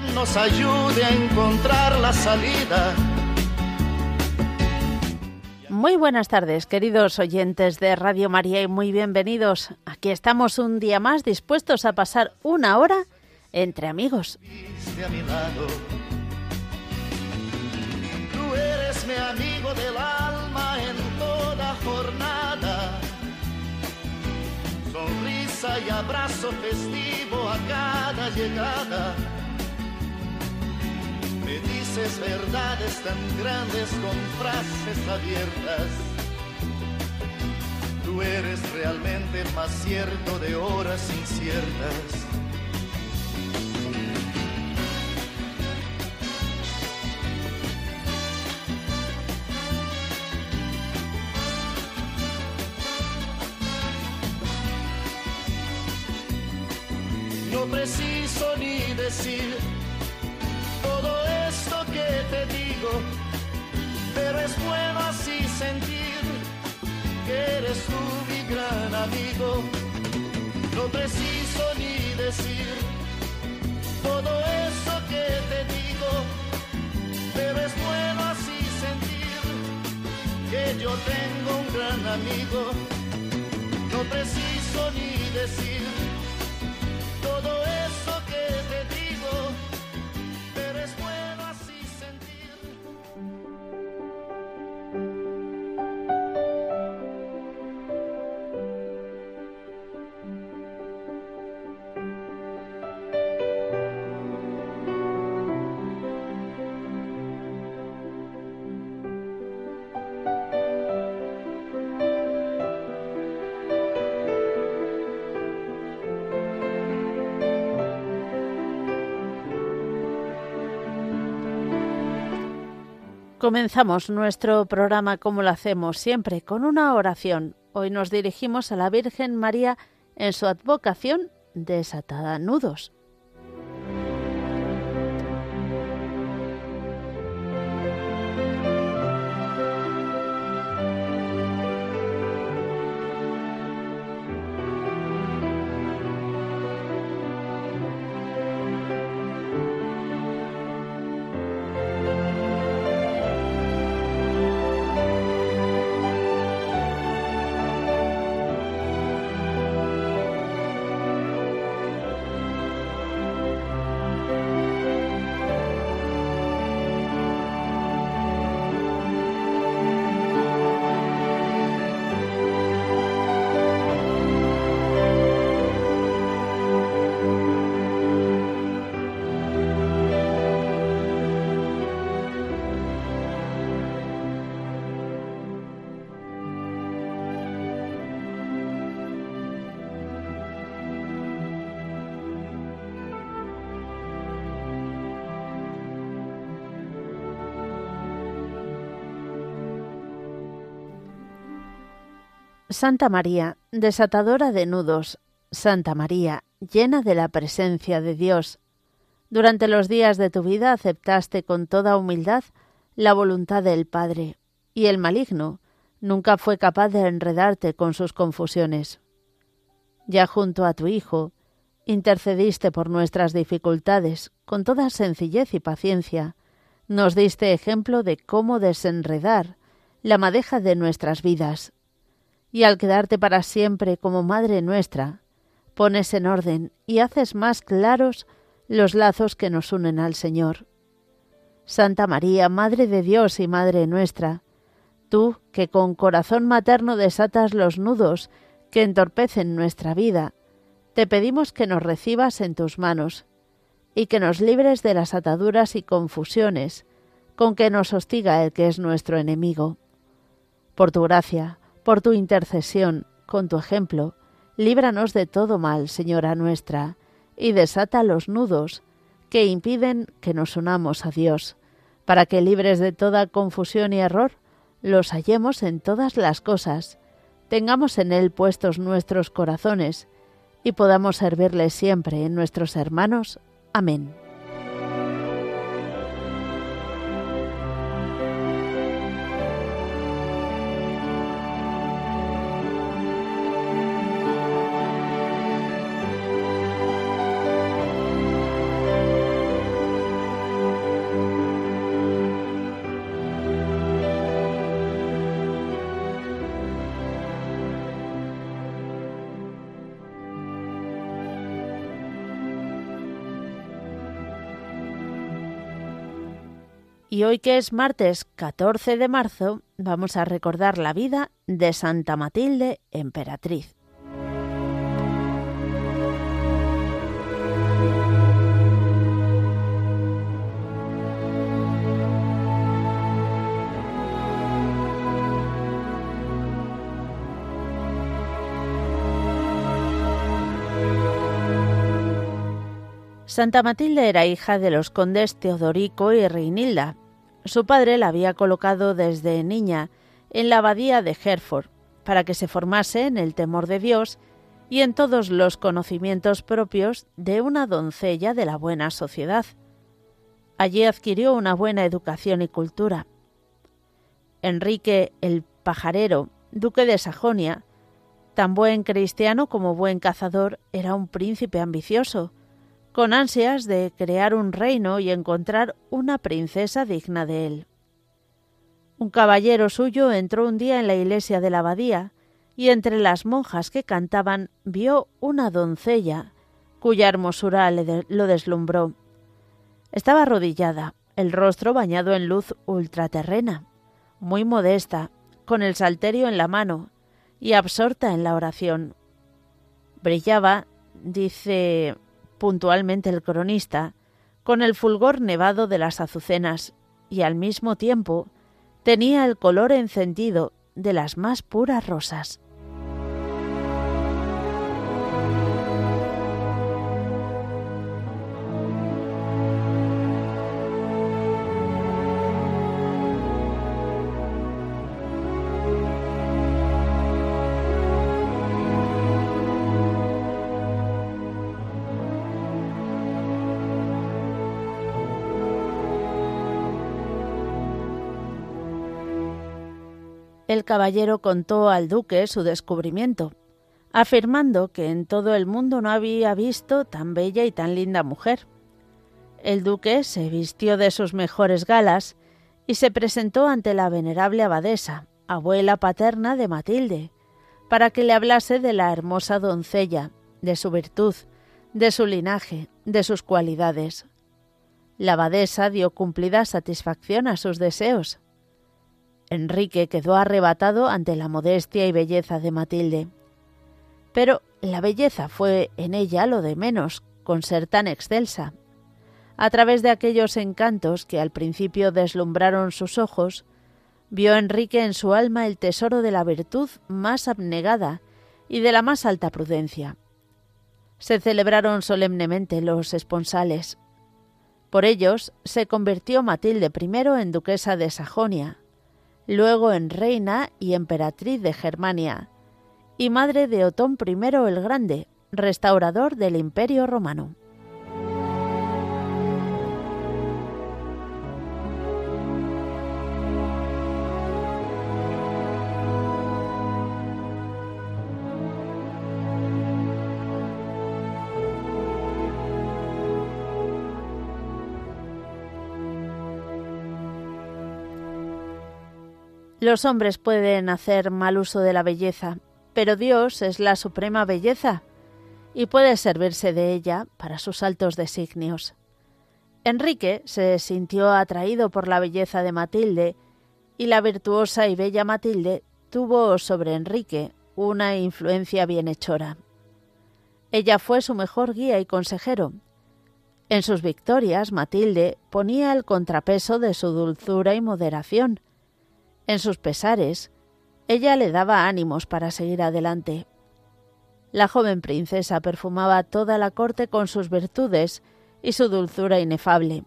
nos ayude a encontrar la salida. Muy buenas tardes, queridos oyentes de Radio María, y muy bienvenidos. Aquí estamos un día más dispuestos a pasar una hora entre amigos. A mi lado. Tú eres mi amigo del alma en toda jornada. Sonrisa y abrazo festivo a cada llegada. Me dices verdades tan grandes con frases abiertas. Tú eres realmente más cierto de horas inciertas. No preciso ni decir todo esto que te digo, pero es bueno así sentir que eres tú mi gran amigo. No preciso ni decir todo esto que te digo, pero es bueno así sentir que yo tengo un gran amigo. No preciso ni decir todo eso que te digo, pero es bueno así sentir. Comenzamos nuestro programa como lo hacemos siempre, con una oración. Hoy nos dirigimos a la Virgen María en su advocación desatada a nudos. Santa María, desatadora de nudos, Santa María, llena de la presencia de Dios, durante los días de tu vida aceptaste con toda humildad la voluntad del Padre, y el maligno nunca fue capaz de enredarte con sus confusiones. Ya junto a tu Hijo, intercediste por nuestras dificultades con toda sencillez y paciencia, nos diste ejemplo de cómo desenredar la madeja de nuestras vidas. Y al quedarte para siempre como Madre nuestra, pones en orden y haces más claros los lazos que nos unen al Señor. Santa María, Madre de Dios y Madre nuestra, tú que con corazón materno desatas los nudos que entorpecen nuestra vida, te pedimos que nos recibas en tus manos y que nos libres de las ataduras y confusiones con que nos hostiga el que es nuestro enemigo. Por tu gracia, por tu intercesión, con tu ejemplo, líbranos de todo mal, Señora nuestra, y desata los nudos que impiden que nos unamos a Dios, para que, libres de toda confusión y error, los hallemos en todas las cosas, tengamos en Él puestos nuestros corazones y podamos servirle siempre en nuestros hermanos. Amén. Y hoy, que es martes 14 de marzo, vamos a recordar la vida de Santa Matilde, emperatriz. Santa Matilde era hija de los condes Teodorico y Reinilda. Su padre la había colocado desde niña en la abadía de Herford para que se formase en el temor de Dios y en todos los conocimientos propios de una doncella de la buena sociedad. Allí adquirió una buena educación y cultura. Enrique el Pajarero, duque de Sajonia, tan buen cristiano como buen cazador, era un príncipe ambicioso, con ansias de crear un reino y encontrar una princesa digna de él. Un caballero suyo entró un día en la iglesia de la abadía y entre las monjas que cantaban vio una doncella cuya hermosura lo deslumbró. Estaba arrodillada, el rostro bañado en luz ultraterrena, muy modesta, con el salterio en la mano y absorta en la oración. Brillaba, dice puntualmente el cronista, con el fulgor nevado de las azucenas y al mismo tiempo tenía el color encendido de las más puras rosas. El caballero contó al duque su descubrimiento, afirmando que en todo el mundo no había visto tan bella y tan linda mujer. El duque se vistió de sus mejores galas y se presentó ante la venerable abadesa, abuela paterna de Matilde, para que le hablase de la hermosa doncella, de su virtud, de su linaje, de sus cualidades. La abadesa dio cumplida satisfacción a sus deseos. Enrique quedó arrebatado ante la modestia y belleza de Matilde. Pero la belleza fue en ella lo de menos, con ser tan excelsa. A través de aquellos encantos que al principio deslumbraron sus ojos, vio Enrique en su alma el tesoro de la virtud más abnegada y de la más alta prudencia. Se celebraron solemnemente los esponsales. Por ellos se convirtió Matilde primero en duquesa de Sajonia, luego en reina y emperatriz de Germania, y madre de Otón I el Grande, restaurador del Imperio Romano. Los hombres pueden hacer mal uso de la belleza, pero Dios es la suprema belleza y puede servirse de ella para sus altos designios. Enrique se sintió atraído por la belleza de Matilde y la virtuosa y bella Matilde tuvo sobre Enrique una influencia bienhechora. Ella fue su mejor guía y consejero. En sus victorias, Matilde ponía el contrapeso de su dulzura y moderación. En sus pesares, ella le daba ánimos para seguir adelante. La joven princesa perfumaba toda la corte con sus virtudes y su dulzura inefable.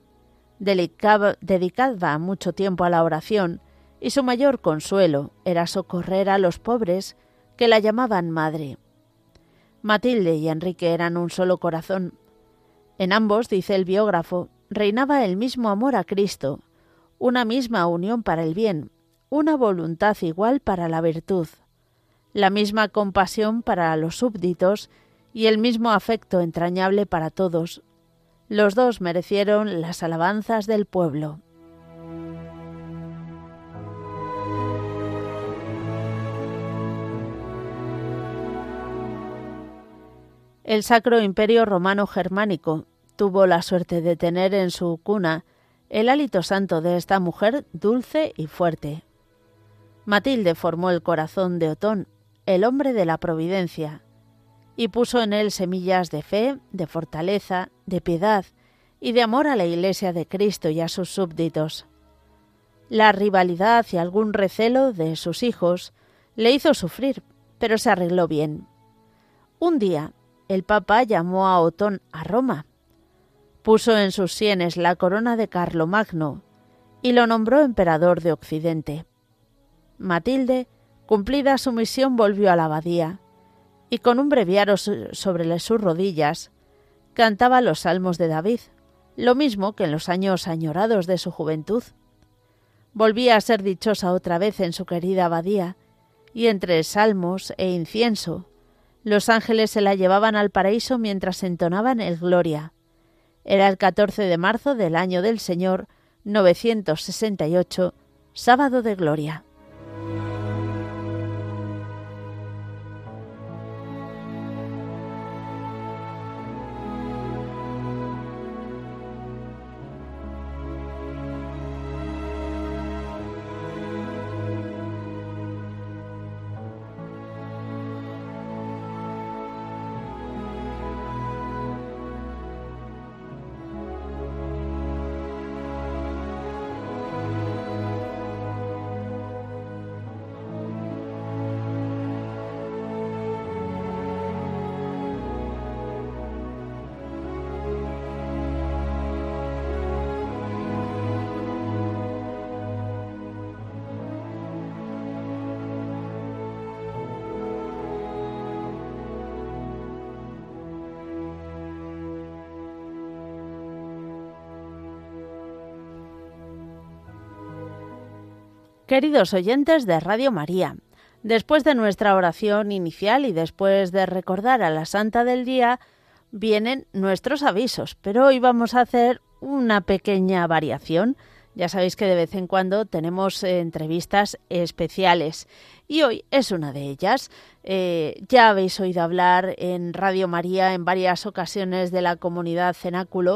Dedicaba mucho tiempo a la oración y su mayor consuelo era socorrer a los pobres que la llamaban madre. Matilde y Enrique eran un solo corazón. En ambos, dice el biógrafo, reinaba el mismo amor a Cristo, una misma unión para el bien, una voluntad igual para la virtud, la misma compasión para los súbditos y el mismo afecto entrañable para todos. Los dos merecieron las alabanzas del pueblo. El Sacro Imperio Romano Germánico tuvo la suerte de tener en su cuna el hálito santo de esta mujer dulce y fuerte. Matilde formó el corazón de Otón, el hombre de la providencia, y puso en él semillas de fe, de fortaleza, de piedad y de amor a la Iglesia de Cristo y a sus súbditos. La rivalidad y algún recelo de sus hijos le hizo sufrir, pero se arregló bien. Un día, el Papa llamó a Otón a Roma, puso en sus sienes la corona de Carlomagno y lo nombró emperador de Occidente. Matilde, cumplida su misión, volvió a la abadía y con un breviario sobre sus rodillas cantaba los salmos de David, lo mismo que en los años añorados de su juventud. Volvía a ser dichosa otra vez en su querida abadía, y entre salmos e incienso, los ángeles se la llevaban al paraíso mientras entonaban el Gloria. Era el 14 de marzo del año del Señor 968, sábado de Gloria. Queridos oyentes de Radio María, después de nuestra oración inicial y después de recordar a la Santa del Día, vienen nuestros avisos, pero hoy vamos a hacer una pequeña variación. Ya sabéis que de vez en cuando tenemos entrevistas especiales y hoy es una de ellas. Ya habéis oído hablar en Radio María en varias ocasiones de la comunidad Cenáculo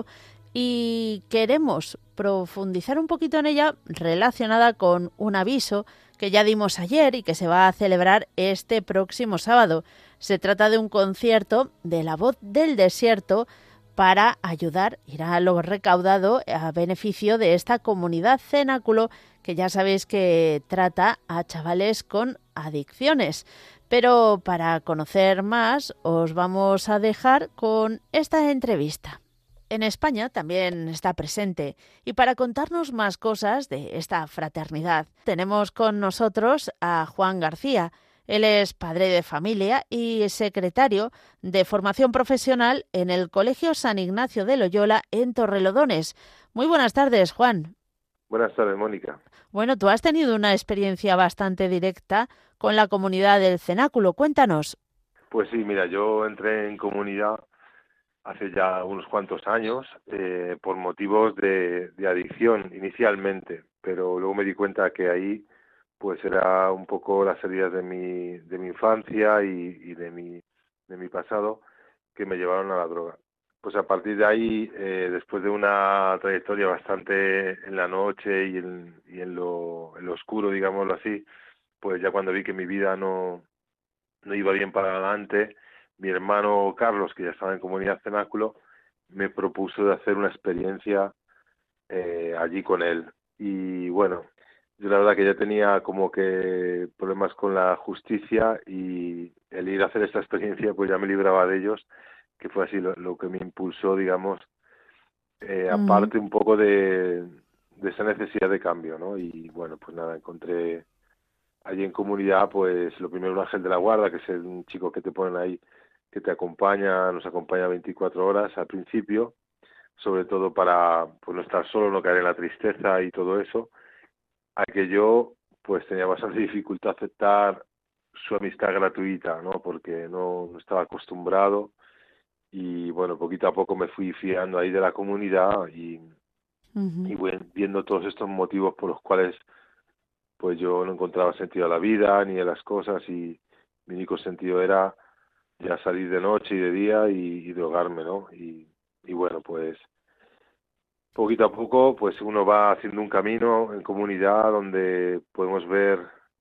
y queremos profundizar un poquito en ella relacionada con un aviso que ya dimos ayer y que se va a celebrar este próximo sábado. Se trata de un concierto de La Voz del Desierto para ayudar, irá lo recaudado a beneficio de esta comunidad Cenáculo, que ya sabéis que trata a chavales con adicciones. Pero para conocer más os vamos a dejar con esta entrevista. En España también está presente y para contarnos más cosas de esta fraternidad tenemos con nosotros a Juan García. Él es padre de familia y secretario de formación profesional en el Colegio San Ignacio de Loyola en Torrelodones. Muy buenas tardes, Juan. Buenas tardes, Mónica. Bueno, tú has tenido una experiencia bastante directa con la comunidad del Cenáculo. Cuéntanos. Pues sí, mira, yo entré en comunidad hace ya unos cuantos años por motivos de adicción inicialmente, pero luego me di cuenta que ahí pues era un poco las heridas de mi infancia y de mi pasado que me llevaron a la droga. Pues a partir de ahí, después de una trayectoria bastante en la noche y en lo oscuro, digámoslo así, pues ya cuando vi que mi vida no iba bien para adelante, mi hermano Carlos, que ya estaba en Comunidad Cenáculo, me propuso de hacer una experiencia allí con él. Y bueno, yo la verdad que ya tenía como que problemas con la justicia y el ir a hacer esta experiencia pues ya me libraba de ellos, que fue así lo que me impulsó, digamos, aparte un poco de esa necesidad de cambio, ¿no? Y bueno, pues nada, encontré allí en comunidad, pues lo primero un ángel de la guarda, que es un chico que te ponen ahí, que te acompaña, nos acompaña 24 horas al principio, sobre todo para pues no estar solo, no caer en la tristeza y todo eso, a que yo pues tenía bastante dificultad a aceptar su amistad gratuita, ¿no? Porque no estaba acostumbrado y bueno, poquito a poco me fui fiando ahí de la comunidad y bueno, viendo todos estos motivos por los cuales pues yo no encontraba sentido a la vida ni a las cosas y mi único sentido era ya salir de noche y de día y drogarme, ¿no? Y bueno, pues poquito a poco, pues uno va haciendo un camino en comunidad donde podemos ver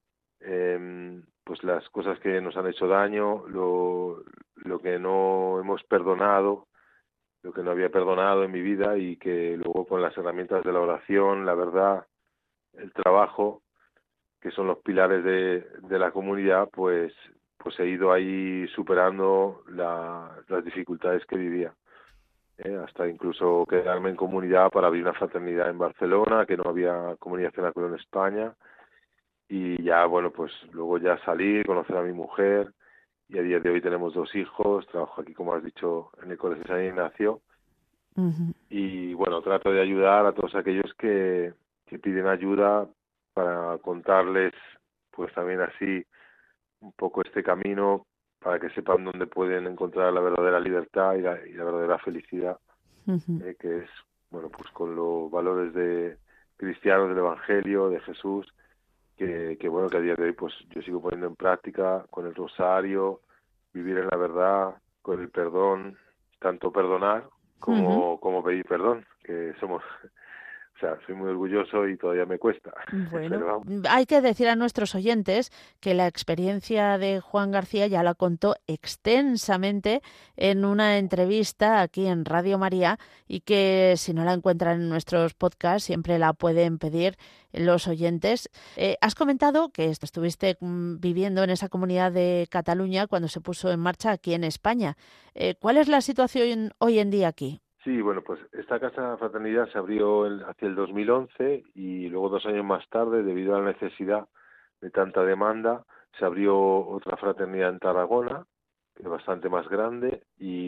pues las cosas que nos han hecho daño, lo que no hemos perdonado, lo que no había perdonado en mi vida, y que luego con las herramientas de la oración, la verdad, el trabajo, que son los pilares de la comunidad, pues he ido ahí superando las dificultades que vivía. Hasta incluso quedarme en comunidad para abrir una fraternidad en Barcelona, que no había comunidad cenáculo en España, y ya, bueno, pues luego ya salí, conocer a mi mujer, y a día de hoy tenemos 2 hijos, trabajo aquí, como has dicho, en el Colegio San Ignacio, Ujú. y bueno, trato de ayudar a todos aquellos que piden ayuda, para contarles, pues también así, un poco este camino, para que sepan dónde pueden encontrar la verdadera libertad y la verdadera felicidad, Ujú. que es, bueno, pues con los valores de cristianos del Evangelio, de Jesús, que bueno, que a día de hoy pues yo sigo poniendo en práctica con el rosario, vivir en la verdad, con el perdón, tanto perdonar Ujú. como pedir perdón, que somos, o sea, soy muy orgulloso y todavía me cuesta, pero Bueno, vamos. hay que decir a nuestros oyentes que la experiencia de Juan García ya la contó extensamente en una entrevista aquí en Radio María, y que si no la encuentran en nuestros podcasts siempre la pueden pedir los oyentes. Has comentado que estuviste viviendo en esa comunidad de Cataluña cuando se puso en marcha aquí en España. ¿Cuál es la situación hoy en día aquí? Sí, bueno, pues esta casa fraternidad se abrió hacia el 2011, y luego 2 años más tarde, debido a la necesidad de tanta demanda, se abrió otra fraternidad en Tarragona, que es bastante más grande,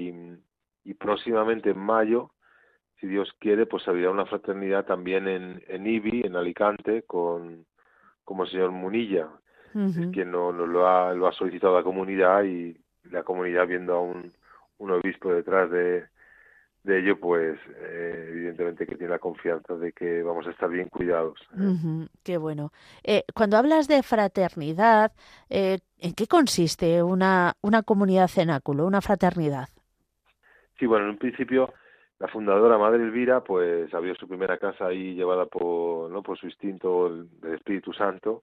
y próximamente en mayo, si Dios quiere, pues se abrirá una fraternidad también en Ibi, en Alicante, como el señor Munilla, es Ujú. quien nos lo ha solicitado a la comunidad, y la comunidad, viendo a un obispo detrás de ello, pues evidentemente que tiene la confianza de que vamos a estar bien cuidados. Ujú, qué bueno. Cuando hablas de fraternidad, ¿en qué consiste una comunidad cenáculo, una fraternidad? Sí, bueno, en un principio la fundadora, Madre Elvira, pues abrió su primera casa ahí, llevada por su instinto del Espíritu Santo,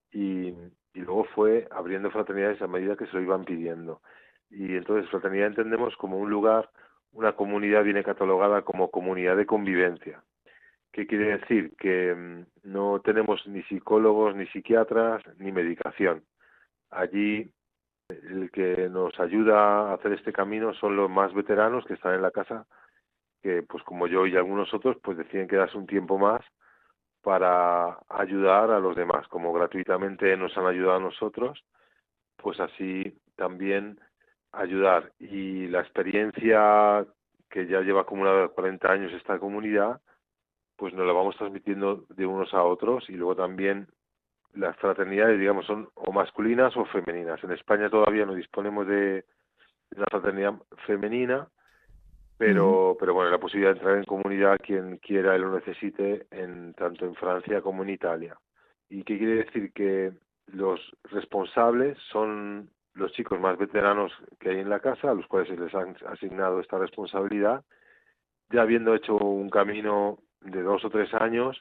y luego fue abriendo fraternidades a medida que se lo iban pidiendo. Y entonces fraternidad entendemos como un lugar, una comunidad viene catalogada como comunidad de convivencia. ¿Qué quiere decir? Que no tenemos ni psicólogos, ni psiquiatras, ni medicación. Allí el que nos ayuda a hacer este camino son los más veteranos que están en la casa, que pues como yo y algunos otros, pues deciden quedarse un tiempo más para ayudar a los demás. Como gratuitamente nos han ayudado a nosotros, pues así también ayudar. Y la experiencia que ya lleva acumulada 40 años esta comunidad, pues nos la vamos transmitiendo de unos a otros, y luego también las fraternidades, digamos, son o masculinas o femeninas. En España todavía no disponemos de una fraternidad femenina, Ujú, pero bueno, la posibilidad de entrar en comunidad quien quiera y lo necesite, tanto en Francia como en Italia. ¿Y qué quiere decir? Que los responsables son los chicos más veteranos que hay en la casa, a los cuales se les han asignado esta responsabilidad, ya habiendo hecho un camino de 2 o 3 años,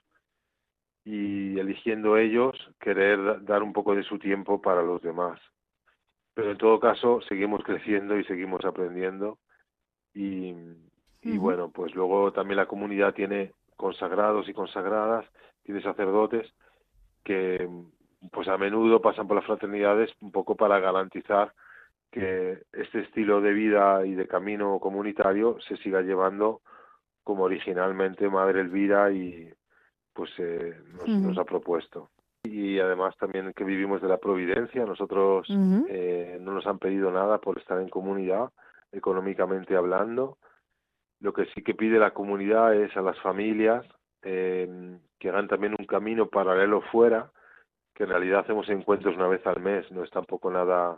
y eligiendo ellos querer dar un poco de su tiempo para los demás. Pero en todo caso seguimos creciendo y seguimos aprendiendo, y, y ujú, bueno, pues luego también la comunidad tiene consagrados y consagradas, tiene sacerdotes que pues a menudo pasan por las fraternidades un poco para garantizar que este estilo de vida y de camino comunitario se siga llevando como originalmente Madre Elvira y pues nos ujú, ha propuesto. Y además también que vivimos de la providencia. Nosotros ujú, no nos han pedido nada por estar en comunidad, económicamente hablando. Lo que sí que pide la comunidad es a las familias que hagan también un camino paralelo fuera, que en realidad hacemos encuentros una vez al mes, no es tampoco nada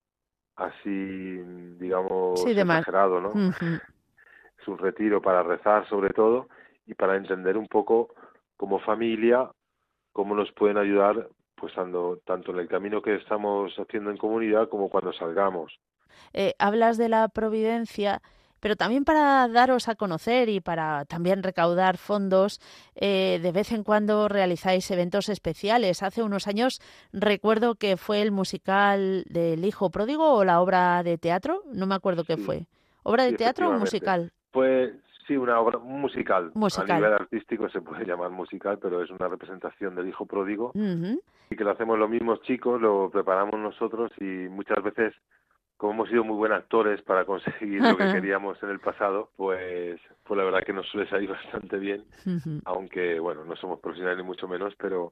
así, digamos, sí, demás. exagerado, ¿no? Ujú, Es un retiro para rezar sobre todo, y para entender un poco como familia cómo nos pueden ayudar, pues tanto en el camino que estamos haciendo en comunidad como cuando salgamos. hablas de la providencia. pero también para daros a conocer y para también recaudar fondos. De vez en cuando realizáis eventos especiales. Hace unos años recuerdo que fue el musical del Hijo Pródigo o la obra de teatro, no me acuerdo qué Sí, fue. ¿Obra de sí, teatro o efectivamente. musical? Pues sí, una obra un musical. A Musical. nivel artístico se puede llamar musical, pero es una representación del Hijo Pródigo Ujú. y que lo hacemos los mismos chicos, lo preparamos nosotros y muchas veces, como hemos sido muy buenos actores para conseguir lo que queríamos en el pasado, pues la verdad que nos suele salir bastante bien, Ujú. aunque bueno, no somos profesionales ni mucho menos,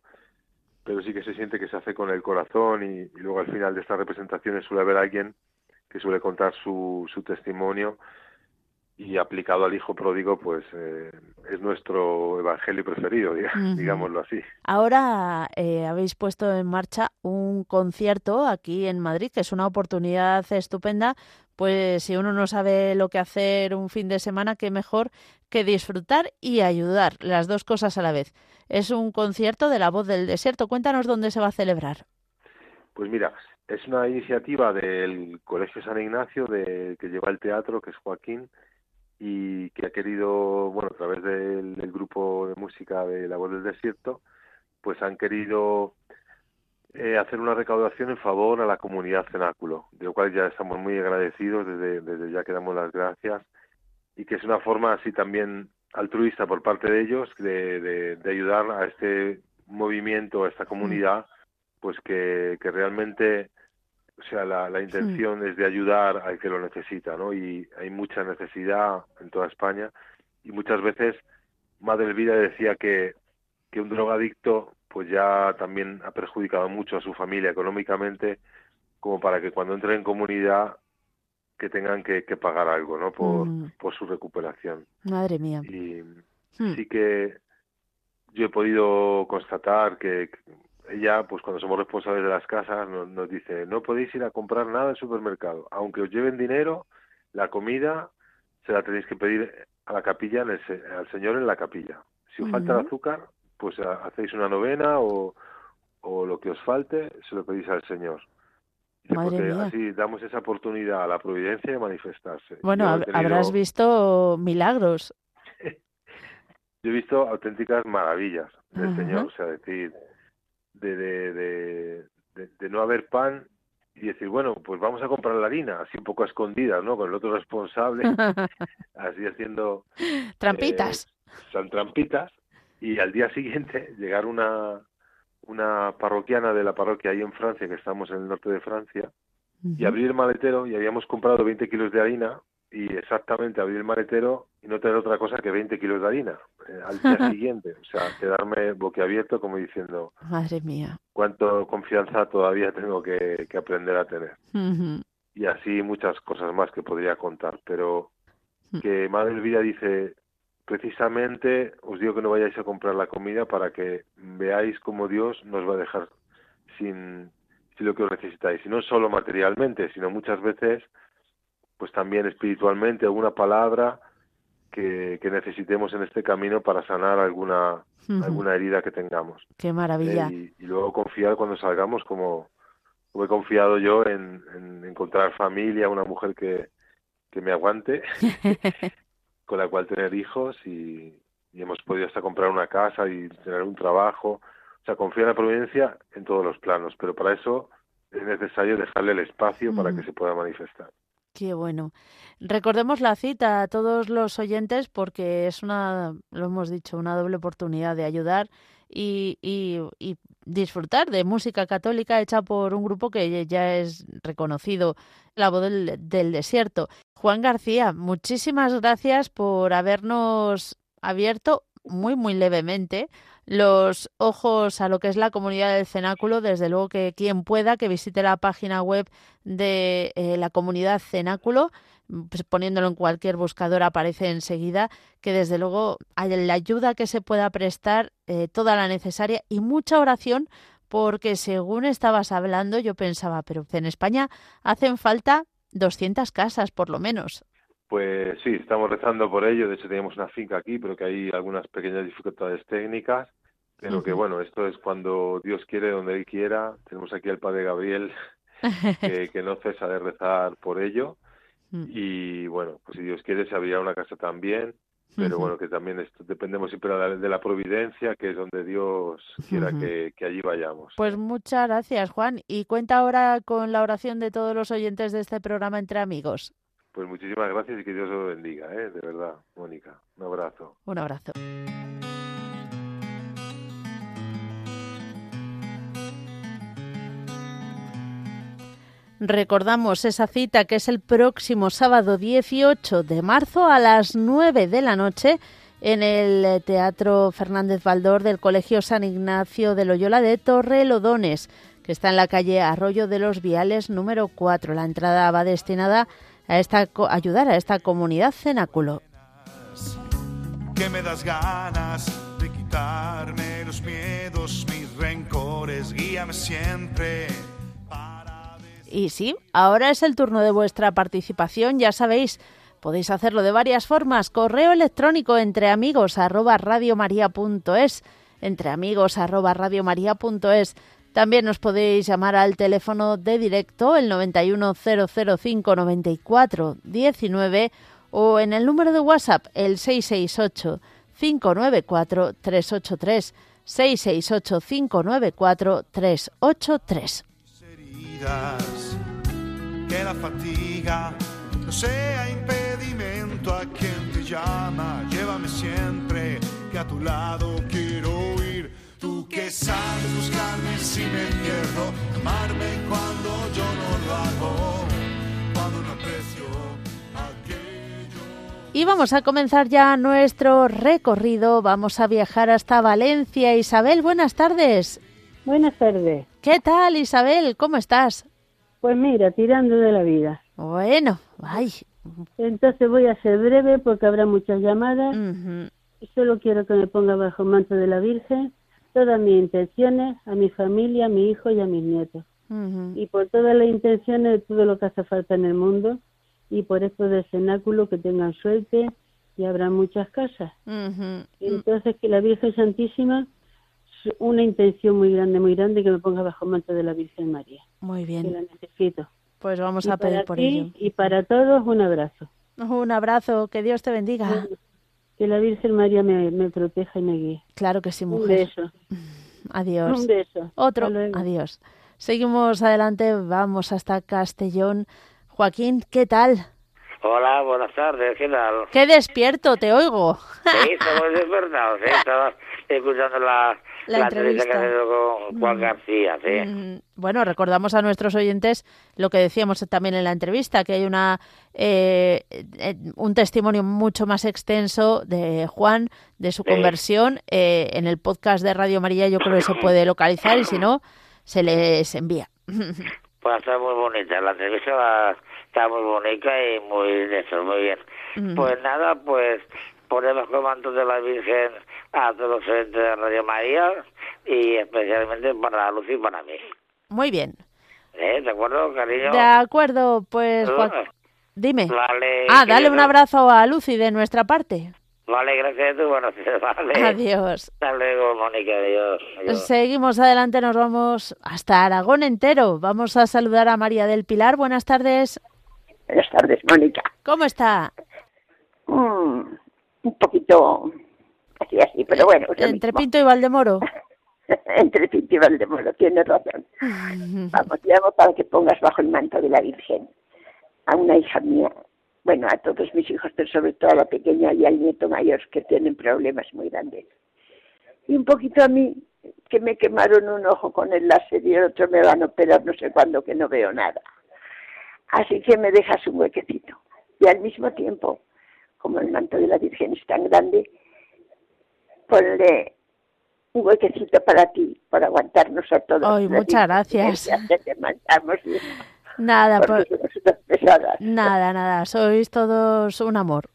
pero sí que se siente que se hace con el corazón y luego al final de estas representaciones suele haber alguien que suele contar su testimonio y aplicado al Hijo Pródigo, pues es nuestro evangelio preferido, Ujú. digámoslo así. Ahora habéis puesto en marcha un concierto aquí en Madrid, que es una oportunidad estupenda. Pues si uno no sabe lo que hacer un fin de semana, qué mejor que disfrutar y ayudar, las dos cosas a la vez. Es un concierto de La Voz del Desierto. Cuéntanos dónde se va a celebrar. Pues mira, es una iniciativa del Colegio San Ignacio que lleva el teatro, que es Joaquín, y que ha querido, bueno, a través del grupo de música de La Voz del Desierto, pues han querido hacer una recaudación en favor a la comunidad cenáculo, de lo cual ya estamos muy agradecidos, desde ya que damos las gracias, y que es una forma así también altruista por parte de ellos de ayudar a este movimiento, a esta Mm, comunidad, pues que realmente, o sea, la mm, intención es de ayudar al que lo necesita, ¿no? Y hay mucha necesidad en toda España y muchas veces Madre Elvira decía que un drogadicto pues ya también ha perjudicado mucho a su familia económicamente, como para que cuando entre en comunidad que tengan que pagar algo, ¿no? mm. Por su recuperación. Madre mía. Y Mm, sí que yo he podido constatar que ella, pues cuando somos responsables de las casas, nos dice, no podéis ir a comprar nada al supermercado, aunque os lleven dinero, la comida se la tenéis que pedir a la capilla, al Señor en la capilla. Si os falta el mm. azúcar, pues hacéis una novena o lo que os falte, se lo pedís al Señor. Dice, Madre porque mía. así damos esa oportunidad a la providencia de manifestarse. Y Bueno, yo he habrás tenido, visto milagros. yo he visto auténticas maravillas del Ajá. Señor, o sea, decir, de no haber pan y decir, bueno, pues vamos a comprar la harina, así un poco a escondidas, ¿no? Con el otro responsable, así haciendo, eh, Trampitas. son trampitas, y al día siguiente llegar una parroquiana de la parroquia ahí en Francia, que estamos en el norte de Francia, y Ujú. abrir el maletero y habíamos comprado 20 kilos de harina y exactamente abrir el maletero y no tener otra cosa que 20 kilos de harina al día siguiente. O sea, quedarme boquiabierto como diciendo Madre mía. cuánto confianza todavía tengo que aprender a tener. Ujú. Y así muchas cosas más que podría contar. Pero Mm. que Madre Elvira dice, precisamente os digo que no vayáis a comprar la comida para que veáis cómo Dios nos va a dejar sin, sin lo que os necesitáis. Y no solo materialmente, sino muchas veces pues también espiritualmente alguna palabra que necesitemos en este camino para sanar Ujú. alguna herida que tengamos. Qué maravilla. Y luego confiar cuando salgamos como he confiado yo en encontrar familia, una mujer que me aguante, con la cual tener hijos y hemos podido hasta comprar una casa y tener un trabajo. O sea, confía en la providencia en todos los planos, pero para eso es necesario dejarle el espacio para que Ujú. se pueda manifestar. Qué bueno. Recordemos la cita a todos los oyentes porque es una, lo hemos dicho, una doble oportunidad de ayudar y disfrutar de música católica hecha por un grupo que ya es reconocido, La Voz del Desierto. Juan García, muchísimas gracias por habernos abierto muy levemente los ojos a lo que es la comunidad del cenáculo. Desde luego que quien pueda que visite la página web de la comunidad cenáculo, pues poniéndolo en cualquier buscador aparece enseguida, que desde luego hay la ayuda que se pueda prestar, toda la necesaria y mucha oración, porque según estabas hablando yo pensaba, pero en España hacen falta 200 casas por lo menos. Pues sí, estamos rezando por ello. De hecho, teníamos una finca aquí, pero que hay algunas pequeñas dificultades técnicas. Pero que Ujú. bueno, esto es cuando Dios quiere, donde Él quiera. Tenemos aquí al Padre Gabriel que no cesa de rezar por ello. Y bueno, pues si Dios quiere se abrirá una casa también, pero bueno, que también dependemos siempre de la providencia, que es donde Dios quiera que allí vayamos. Pues muchas gracias, Juan. Y cuenta ahora con la oración de todos los oyentes de este programa Entre Amigos. Pues muchísimas gracias y que Dios os bendiga, de verdad, Mónica. Un abrazo. Un abrazo. Recordamos esa cita que es el próximo sábado 18 de marzo a las 9 de la noche en el Teatro Fernández Baldor del Colegio San Ignacio de Loyola de Torrelodones, que está en la calle Arroyo de los Viales número 4. La entrada va destinada a ayudar a esta comunidad cenáculo. Que me das ganas de quitarme los miedos, mis rencores, guíame siempre. Y sí, ahora es el turno de vuestra participación, ya sabéis, podéis hacerlo de varias formas. Correo electrónico entreamigos@radiomaria.es, entreamigos@radiomaria.es. También nos podéis llamar al teléfono de directo, el 910059419, o en el número de WhatsApp, el 668-594-383, 668-594-383. Que la fatiga no sea impedimento a quien te llama. Llévame siempre, que a tu lado quiero ir. Tú que sabes buscarme si me pierdo, amarme cuando yo no lo hago, cuando no aprecio aquello. Y vamos a comenzar ya nuestro recorrido. Vamos a viajar hasta Valencia. Isabel, buenas tardes. Buenas tardes. ¿Qué tal, Isabel? ¿Cómo estás? Pues mira, tirando de la vida. Bueno, ay. Entonces voy a ser breve porque habrá muchas llamadas. Y solo quiero que me ponga bajo el manto de la Virgen todas mis intenciones, a mi familia, a mi hijo y a mis nietos. Y por todas las intenciones de todo lo que hace falta en el mundo, y por esto del cenáculo, que tengan suerte y habrá muchas casas. Entonces que la Virgen Santísima, una intención muy grande, que me ponga bajo el manto de la Virgen María. Muy bien. Que la necesito. Pues vamos a pedir por ello. Y para todos, un abrazo. Un abrazo, que Dios te bendiga. Que la Virgen María me proteja y me guíe. Claro que sí, mujer. Un beso. Adiós. Un beso. Otro. Adiós. Seguimos adelante, vamos hasta Castellón. Joaquín, ¿qué tal? Hola, buenas tardes, ¿qué tal? ¡Qué despierto, te oigo! Sí, estamos despertados, ¿sí? Estaba escuchando la entrevista que ha hecho con Juan García, ¿sí? Bueno, recordamos a nuestros oyentes lo que decíamos también en la entrevista, que hay un testimonio mucho más extenso de Juan, de su conversión, en el podcast de Radio María. Yo creo que se puede localizar, y si no, se les envía. Pues está muy bonita, la entrevista está muy bonita y muy bien. Pues nada, pues ponemos el manto de la Virgen a todos los oyentes de Radio María y especialmente para Luz y para mí. Muy bien. ¿De acuerdo, cariño? De acuerdo, pues dime. Vale. Dale un abrazo a Lucy de nuestra parte. Vale, gracias a tu, bueno, vale. Adiós. Hasta luego, Mónica, adiós. Seguimos adelante, nos vamos hasta Aragón entero. Vamos a saludar a María del Pilar. Buenas tardes. Buenas tardes, Mónica. ¿Cómo está? Un poquito así, pero bueno. Entre Pinto y Valdemoro. Entre Pinto y Valdemoro, tienes razón. Vamos, llamo para que pongas bajo el manto de la Virgen a una hija mía, bueno, a todos mis hijos, pero sobre todo a la pequeña y al nieto mayor, que tienen problemas muy grandes. Y un poquito a mí, que me quemaron un ojo con el láser y el otro me van a operar no sé cuándo, que no veo nada. Así que me dejas un huequecito. Y al mismo tiempo, como el manto de la Virgen es tan grande, ponle un huequecito para ti, para aguantarnos a todos. Ay, muchas gracias. Nada, nada, sois todos un amor.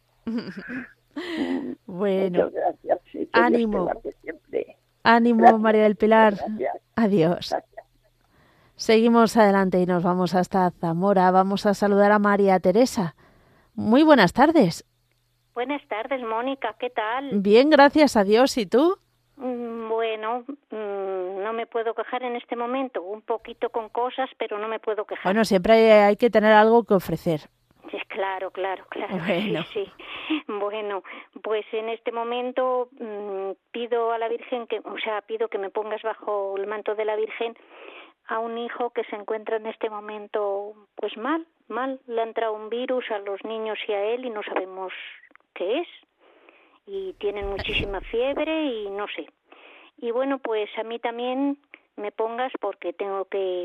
Bueno, gracias, sí, ánimo, ánimo, María del Pilar. Gracias. Adiós. Gracias. Seguimos adelante y nos vamos hasta Zamora. Vamos a saludar a María Teresa. Muy buenas tardes. Buenas tardes, Mónica, ¿qué tal? Bien, gracias a Dios. ¿Y tú? Bueno, no me puedo quejar en este momento. Un poquito con cosas, pero no me puedo quejar. Bueno, siempre hay que tener algo que ofrecer. Es Claro. Bueno. Sí. Bueno, pues en este momento pido a la Virgen pido que me pongas bajo el manto de la Virgen a un hijo que se encuentra en este momento pues mal. Le ha entrado un virus a los niños y a él y no sabemos qué es. Y tienen muchísima fiebre y no sé. Y bueno, pues a mí también me pongas porque tengo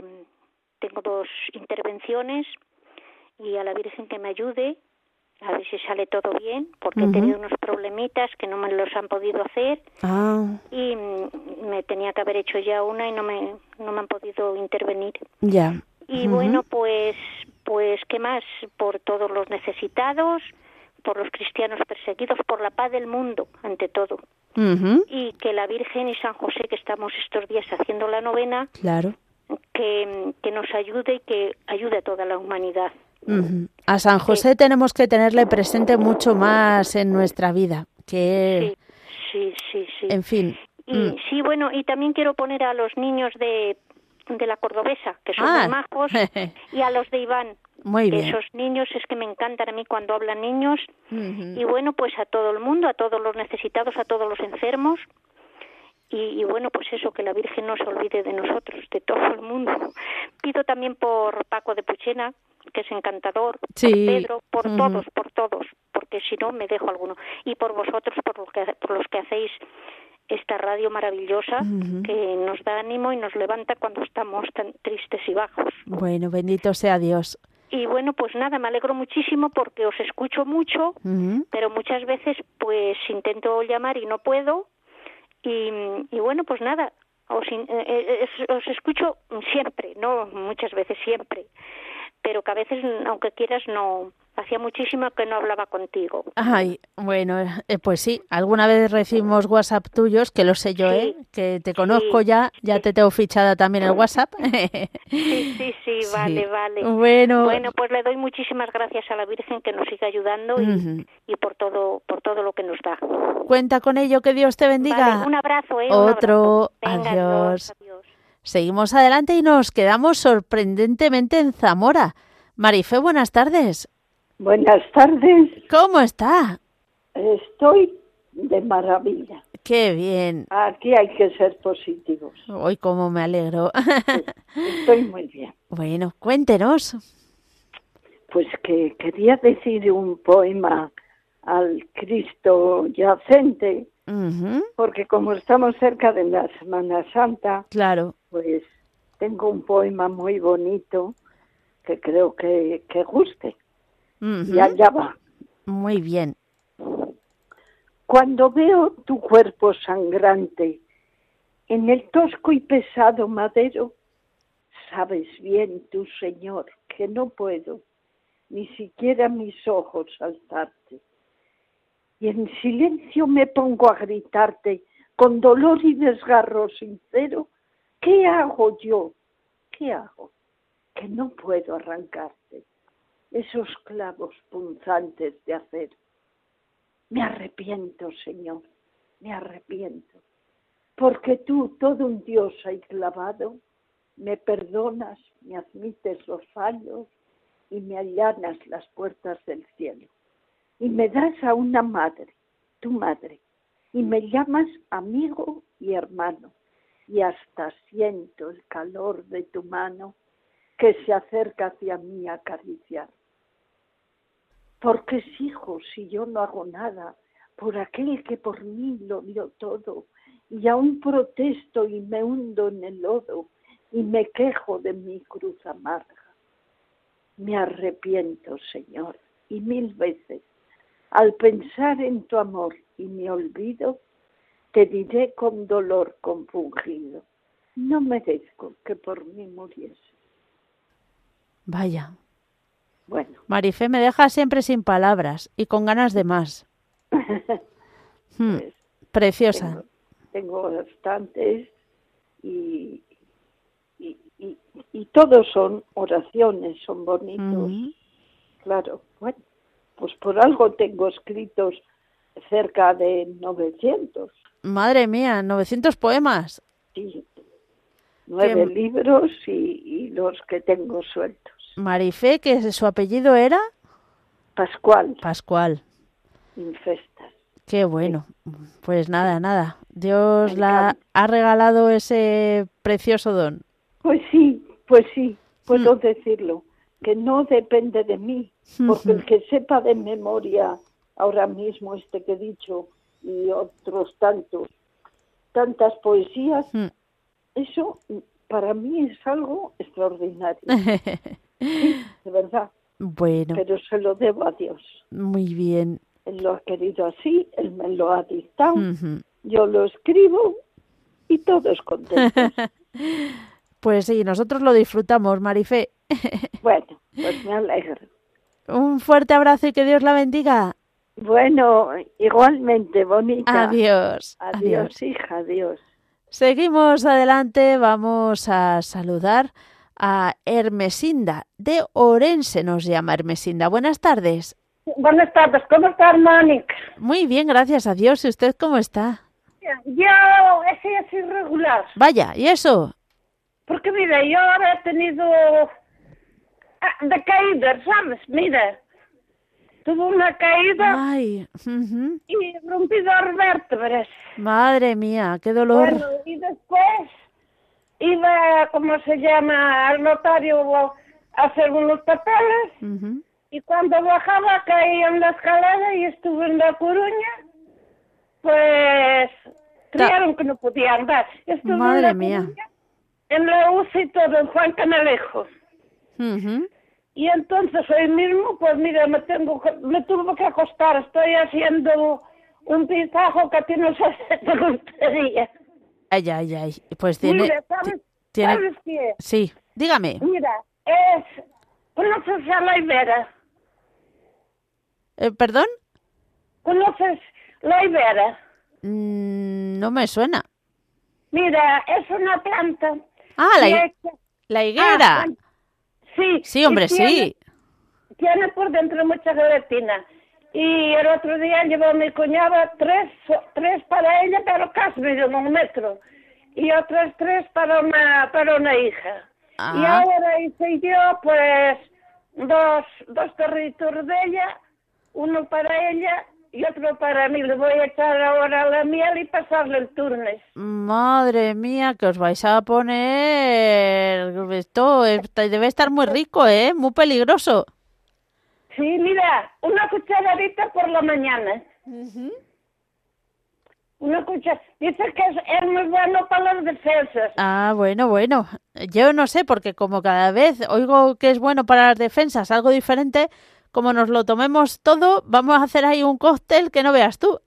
2 intervenciones y a la Virgen que me ayude a ver si sale todo bien, porque he tenido unos problemitas que no me los han podido hacer y me tenía que haber hecho ya una y no me han podido intervenir. Ya. Y bueno, pues ¿qué más? Por todos los necesitados, por los cristianos perseguidos, por la paz del mundo, ante todo. Y que la Virgen y San José, que estamos estos días haciendo la novena, claro, que nos ayude y que ayude a toda la humanidad. A San José tenemos que tenerle presente mucho más en nuestra vida, que sí. En fin. Y sí, bueno, y también quiero poner a los niños de la Cordobesa, que son muy majos, y a los de Iván. Muy bien. Esos niños es que me encantan a mí cuando hablan niños. Y bueno, pues a todo el mundo, a todos los necesitados, a todos los enfermos. Y bueno, pues eso, que la Virgen no se olvide de nosotros, de todo el mundo. Pido también por Paco de Puchena, que es encantador, por Pedro, por todos, porque si no me dejo alguno. Y por vosotros, por los que hacéis esta radio maravillosa, que nos da ánimo y nos levanta cuando estamos tan tristes y bajos. Bueno, bendito sea Dios. Y bueno, pues nada, me alegro muchísimo porque os escucho mucho, pero muchas veces pues intento llamar y no puedo. Y bueno, pues nada, os escucho siempre, no muchas veces, siempre, pero que a veces, aunque quieras, no. Hacía muchísimo que no hablaba contigo. Ay, bueno, pues sí, alguna vez recibimos WhatsApp tuyos, que lo sé yo, que te conozco ya te tengo fichada también el WhatsApp. Sí, vale. Bueno, pues le doy muchísimas gracias a la Virgen que nos sigue ayudando y por todo lo que nos da. Cuenta con ello, que Dios te bendiga. Vale, un abrazo, Otro, un abrazo. Venga, adiós. Adiós. Seguimos adelante y nos quedamos sorprendentemente en Zamora. Marifé, buenas tardes. Buenas tardes. ¿Cómo está? Estoy de maravilla. Qué bien. Aquí hay que ser positivos. Hoy cómo me alegro. Estoy muy bien. Bueno, cuéntenos. Pues que quería decir un poema al Cristo yacente, porque como estamos cerca de la Semana Santa, claro, pues tengo un poema muy bonito que creo que guste. Y allá va. Muy bien. Cuando veo tu cuerpo sangrante en el tosco y pesado madero, sabes bien tú, Señor, que no puedo ni siquiera mis ojos alzarte. Y en silencio me pongo a gritarte con dolor y desgarro sincero, ¿qué hago yo? ¿Qué hago? Que no puedo arrancarte esos clavos punzantes de acero. Me arrepiento, Señor, me arrepiento, porque tú, todo un Dios ahí clavado, me perdonas, me admites los fallos y me allanas las puertas del cielo. Y me das a una madre, tu madre, y me llamas amigo y hermano, y hasta siento el calor de tu mano que se acerca hacia mí a acariciar. Porque exijo, si yo no hago nada, por aquel que por mí lo dio todo, y aún protesto y me hundo en el lodo, y me quejo de mi cruz amarga. Me arrepiento, Señor, y 1000 veces, al pensar en tu amor y mi olvido, te diré con dolor compungido, no merezco que por mí muriese. Vaya. Bueno. Marifé me deja siempre sin palabras y con ganas de más. Pues, preciosa. Tengo bastantes y todos son oraciones, son bonitos. Claro, bueno, pues por algo tengo escritos cerca de 900. Madre mía, 900 poemas. Sí, 9 libros y los que tengo sueltos. Marifé, ¿que su apellido era? Pascual. Pascual. Infestas. Qué bueno. Pues nada. Dios la ha regalado ese precioso don. Pues sí, puedo decirlo, que no depende de mí, porque el que sepa de memoria ahora mismo que he dicho y otros tantas poesías, eso para mí es algo extraordinario. Sí, de verdad. Bueno. Pero se lo debo a Dios. Muy bien. Él lo ha querido así, Él me lo ha dictado, yo lo escribo y todos contentos. Pues sí, nosotros lo disfrutamos, Marifé. Bueno, pues me alegro. Un fuerte abrazo y que Dios la bendiga. Bueno, igualmente, bonita. Adiós. Adiós, hija, adiós. Seguimos adelante, vamos a saludar a Hermesinda, de Orense nos llama Hermesinda. Buenas tardes. Buenas tardes, ¿cómo estás, Mónica? Muy bien, gracias a Dios. ¿Y usted cómo está? Yo estoy así regular. Vaya, ¿y eso? Porque mira, yo ahora he tenido de caídas, ¿sabes? Mira, tuve una caída. Ay. Y rompí 2 vértebras. Madre mía, qué dolor. Bueno, y después iba, ¿cómo se llama?, al notario a hacer unos papeles. Y cuando bajaba caí en la escalera y estuve en La Coruña, pues creyeron que no podía andar. Estuve Madre en mía. Coruña, en la UCI y todo, en Juan Canalejo. Y entonces hoy mismo, pues mira, me tuve que acostar. Estoy haciendo un pistajo que a ti no sé si te gustaría. Ay. Pues tiene... Mira, ¿sabes qué? Sí, dígame. Mira, ¿conoces a la Ibera? ¿Perdón? ¿Conoces la Ibera? No me suena. Mira, es una planta. La higuera. Sí, hombre, sí. Tiene por dentro mucha gelatina. Y el otro día llevó mi cuñada 3 para ella, pero casi de 1 metro. Y otras 3 para una hija. Y ahora hice yo, pues, 2 tarritos de ella, uno para ella y otro para mí. Le voy a echar ahora la miel y pasarle el turnes. Madre mía, que os vais a poner... Esto debe estar muy rico, ¿eh? Muy peligroso. Sí, mira, una cucharadita por la mañana. Una cuchara. Dice que es muy bueno para las defensas. Bueno. Yo no sé, porque como cada vez oigo que es bueno para las defensas, algo diferente, como nos lo tomemos todo, vamos a hacer ahí un cóctel que no veas tú.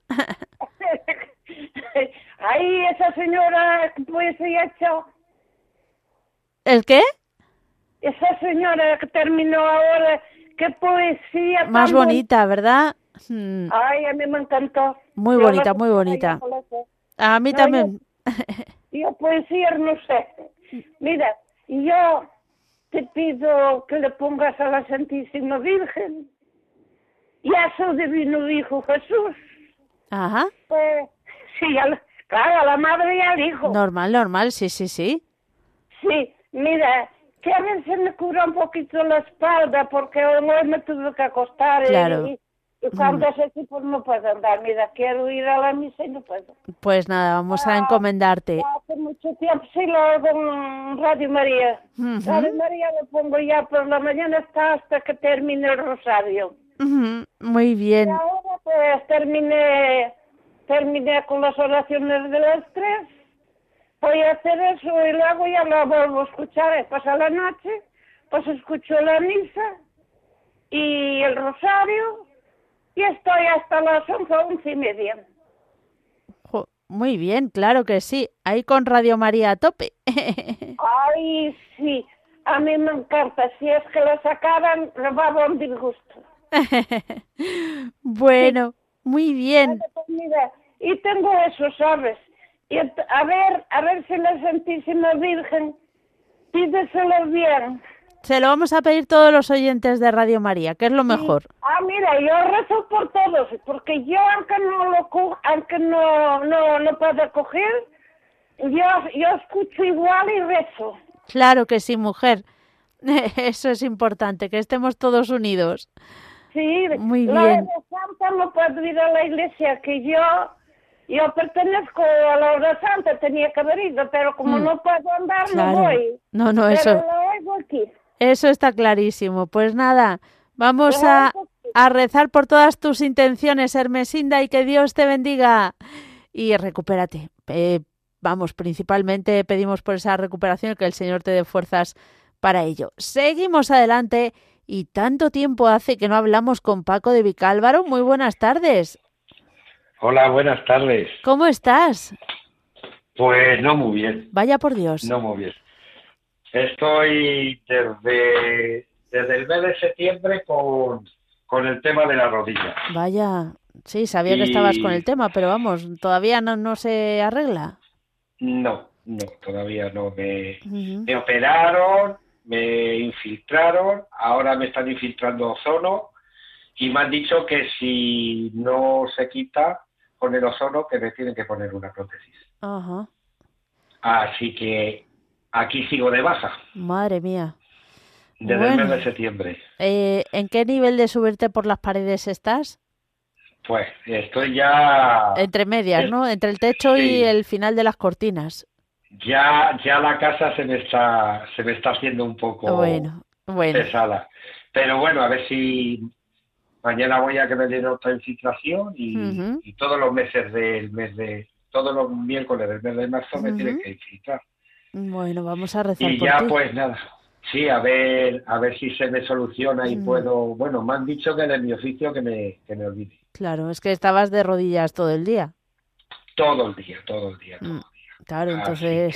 Ahí esa señora, pues se ha hecho... ¿El qué? Esa señora que terminó ahora, qué poesía más bonita, ¿verdad? Ay, a mí me encantó. Muy bonita, muy bonita. A mí también. Yo poesía no sé. Mira, yo te pido que le pongas a la Santísima Virgen y a su divino Hijo Jesús. Ajá. Sí, claro, a la madre y al hijo. Normal, sí. Sí, mira, que a veces me cura un poquito la espalda porque hoy me tuve que acostar. Claro. Y cuando es así, pues no puedo andar. Mira, quiero ir a la misa y no puedo. Pues nada, vamos a encomendarte. Hace mucho tiempo sí lo hago en Radio María. Radio María lo pongo ya por la mañana hasta que termine el rosario. Muy bien. Y ahora pues terminé con las oraciones de las 3. Voy a hacer eso y luego ya lo vuelvo a escuchar. Pasa la noche, pues escucho la misa y el rosario y estoy hasta las 11:30. Muy bien, claro que sí. Ahí con Radio María a tope. Ay, sí. A mí me encanta. Si es que lo sacaran, le va a dar un disgusto. Bueno, sí. Muy bien. Mira, y tengo eso, ¿sabes? Y a ver si la Santísima Virgen, pídeselo bien. Se lo vamos a pedir todos los oyentes de Radio María, que es lo mejor. Mira, yo rezo por todos, porque yo aunque no pueda coger, yo escucho igual y rezo. Claro que sí, mujer. Eso es importante, que estemos todos unidos. Sí, muy la bien. hora santa no puedo ir a la iglesia, que yo pertenezco a la hora santa, tenía que haber ido, pero como no puedo andar, Claro. no voy. No, Pero eso, lo oigo aquí. eso está clarísimo. Pues nada, vamos Lo a oigo aquí. rezar por todas tus intenciones, Hermesinda, y que Dios te bendiga. Y recupérate. Vamos, principalmente pedimos por esa recuperación, que el Señor te dé fuerzas para ello. Seguimos adelante, y tanto tiempo hace que no hablamos con Paco de Vicálvaro. Muy buenas tardes. Hola, buenas tardes. ¿Cómo estás? Pues no muy bien, Vaya por Dios. no muy bien. Estoy desde el mes de septiembre con el tema de la rodilla. Vaya, sí, sabía que estabas con el tema, pero vamos, todavía no se arregla. No, todavía no. Me operaron, me infiltraron, ahora me están infiltrando ozono y me han dicho que si no se quita con el ozono, que me tienen que poner una prótesis. Ajá. Así que aquí sigo de baja. Madre mía. Desde el mes de septiembre. ¿En qué nivel de subirte por las paredes estás? Pues estoy ya... Entre medias, ¿no? Entre el techo y sí. el final de las cortinas. Ya la casa se me está haciendo un poco Bueno. pesada. Pero bueno, a ver si mañana voy a que me den otra infiltración y todos los meses todos los miércoles del mes de marzo me tienen que infiltrar. Bueno, vamos a rezar Y por ya ti. pues nada. Sí, a ver si se me soluciona y puedo... Bueno, me han dicho que de mi oficio que me olvide. Claro, es que estabas de rodillas todo el día. Todo el día. Claro, entonces...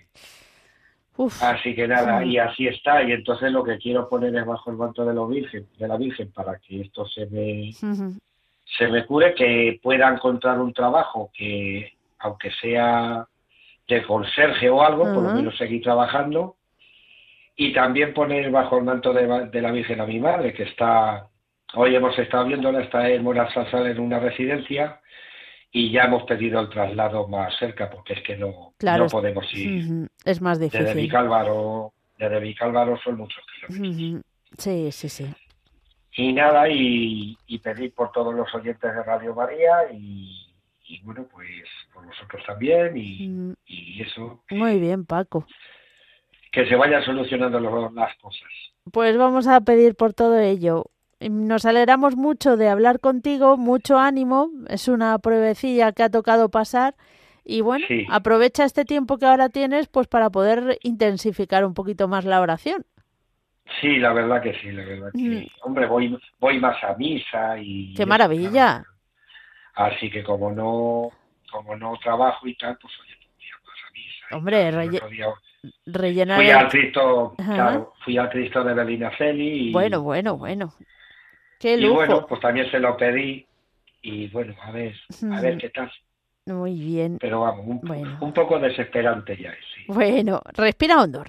Así que nada, y así está. Y entonces lo que quiero poner es bajo el manto de la Virgen para que esto se me cure, que pueda encontrar un trabajo que, aunque sea de conserje o algo, por lo menos seguir trabajando. Y también poner bajo el manto de la Virgen a mi madre, que está... Hoy hemos estado viéndola, está en Morasalsal en una residencia y ya hemos pedido el traslado más cerca porque es que no podemos ir. Es más difícil. Desde Vicálvaro son muchos kilómetros. Sí. Y nada, y pedir por todos los oyentes de Radio María y bueno, pues por vosotros también y eso. Muy bien, Paco. Que se vayan solucionando las cosas. Pues vamos a pedir por todo ello. Nos alegramos mucho de hablar contigo, mucho ánimo, es una pruebecilla que ha tocado pasar y bueno, aprovecha este tiempo que ahora tienes pues para poder intensificar un poquito más la oración. Sí, la verdad que sí. Hombre, voy más a misa y... ¡Qué maravilla! Así que como no trabajo y tal, pues oye, voy más a misa. Hombre, rellenar... Fui al Cristo, fui al Cristo de Medinaceli y... Bueno. ¡Qué lujo! Y bueno, pues también se lo pedí y bueno, a ver qué tal. Muy bien. Pero vamos, un poco desesperante ya es. Sí. Bueno, respira hondo.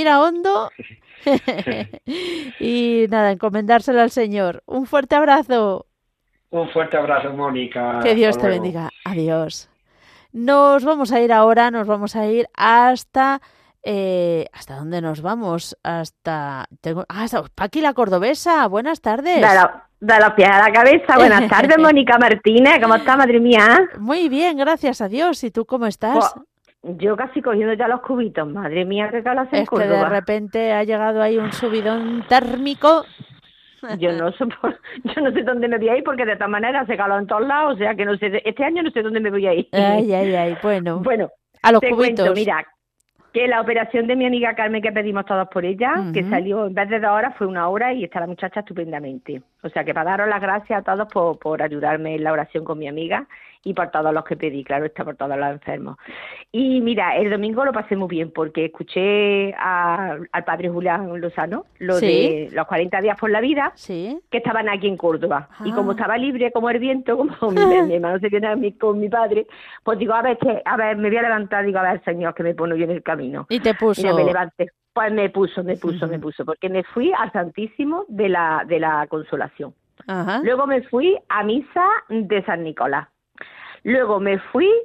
Y nada, encomendárselo al Señor. Un fuerte abrazo. Un fuerte abrazo, Mónica. Que Dios te bendiga. Adiós. Nos vamos a ir ahora, hasta... ¿hasta dónde nos vamos? Hasta Paqui la Cordobesa. Buenas tardes. De los pies a la cabeza. Buenas tardes, Mónica Martínez. ¿Cómo está, madre mía? Muy bien, gracias a Dios. ¿Y tú cómo estás? Yo casi cogiendo ya los cubitos. Madre mía, qué calor hace en Córdoba. Es que de repente ha llegado ahí un subidón térmico. Yo no sé dónde me voy a ir porque de todas maneras hace calor en todos lados. O sea que no sé, este año no sé dónde me voy a ir. Ay. Bueno, a los te cubitos. Cuento, mira, que la operación de mi amiga Carmen, que pedimos todos por ella, que salió en vez de 2 horas, fue 1 hora y está la muchacha estupendamente. O sea que para daros las gracias a todos por ayudarme en la oración con mi amiga y por todos los que pedí, claro está, por todos los enfermos. Y mira, el domingo lo pasé muy bien porque escuché al padre Julián Lozano, de los 40 días por la vida, que estaban aquí en Córdoba. Y como estaba libre como el viento, como mi hermano se viene con mi padre, pues digo, a ver, me voy a levantar, digo, a ver, Señor, que me pone yo en el camino. Y te puso. Mira, me levanté. Pues me puso, porque me fui al Santísimo de la Consolación. Ajá. Luego me fui a misa de San Nicolás. Luego me fui